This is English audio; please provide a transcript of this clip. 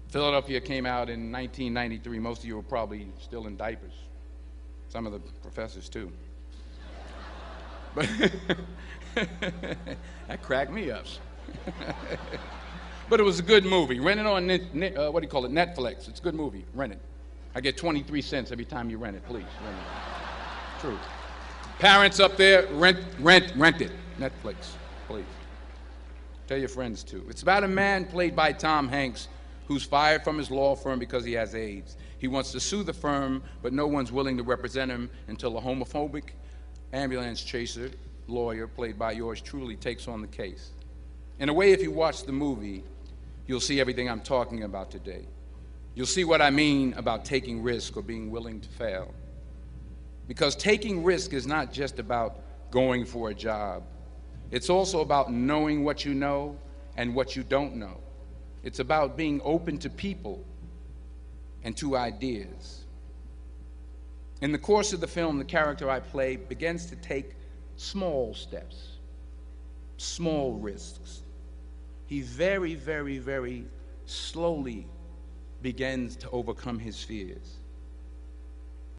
Philadelphia came out in 1993. Most of you were probably still in diapers. Some of the professors, too. But that cracked me up. But it was a good movie. Rent it on, what do you call it, Netflix. It's a good movie. Rent it. I get 23 cents every time you rent it. Please, rent it. True. Parents up there, rent it. Netflix, please. Tell your friends, too. It's about a man played by Tom Hanks who's fired from his law firm because he has AIDS. He wants to sue the firm, but no one's willing to represent him until a homophobic ambulance chaser lawyer, played by yours truly, takes on the case. In a way, if you watch the movie, you'll see everything I'm talking about today. You'll see what I mean about taking risk or being willing to fail. Because taking risk is not just about going for a job. It's also about knowing what you know and what you don't know. It's about being open to people and to ideas. In the course of the film, the character I play begins to take small steps, small risks. He very, very, very slowly begins to overcome his fears.